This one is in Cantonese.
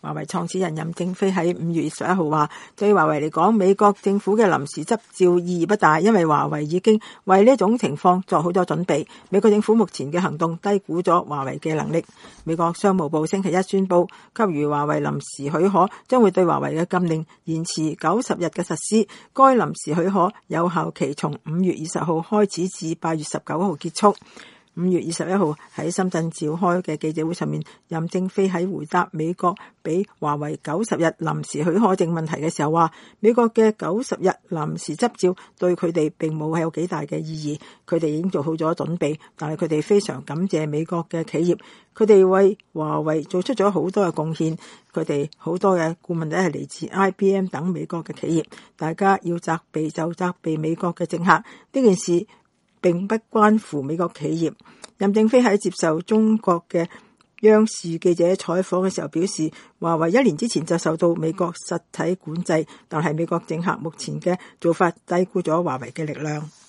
華為創始人任正非喺5月21號話，對華為嚟講，美國政府嘅臨時執照意義不大，因為華為已經為呢種情況做好多準備。美國政府目前嘅行動低估咗華為嘅能力。美國商務部星期一宣布，給予華為臨時許可，將會對華為嘅禁令延遲90日嘅實施。該臨時許可有效期從5月20號開始至8月19號結束。5月21號喺深圳召開嘅記者會上面，任正非喺回答美國俾華為90日臨時許可證問題嘅時候話，美國嘅90日臨時執照對佢哋並冇有幾大嘅意義，佢哋已經做好咗準備，但係佢哋非常感謝美國嘅企業，佢哋為華為做出咗好多嘅貢獻，佢哋好多嘅顧問都係嚟自 IBM 等美國嘅企業，大家要責備就責備美國嘅政客，呢件事並不關乎美國企業。任正非喺接受中國嘅央視記者採訪嘅時候表示，華為1年之前就受到美國實體管制，但係美國政客目前嘅做法低估咗華為嘅力量。